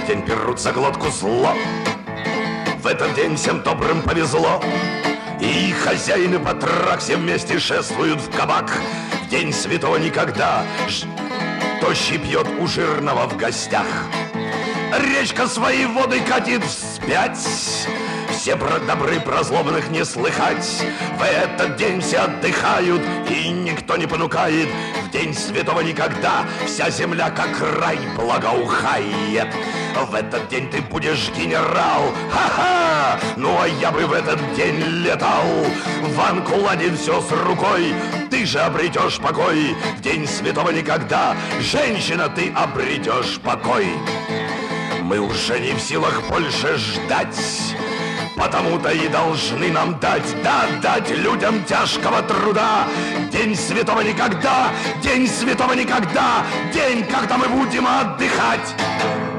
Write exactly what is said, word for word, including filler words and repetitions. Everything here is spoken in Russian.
этот день берут за глотку зло. В этот день всем добрым повезло, и хозяин и батрак все вместе шествуют в кабак. В день святого никогда тощий пьет у жирного в гостях. Речка свои воды катит вспять, все про добры про злобных не слыхать. В этот день все отдыхают, и никто не понукает. В день святого никогда вся земля как рай благоухает. В этот день ты будешь генерал, ха-ха! Ну а я бы в этот день летал. В Анкуладе все с рукой, ты же обретешь покой. В день святого никогда, женщина, ты обретешь покой. Мы уже не в силах больше ждать, потому-то и должны нам дать, да, дать людям тяжкого труда. День святого никогда, день святого никогда, день, когда мы будем отдыхать.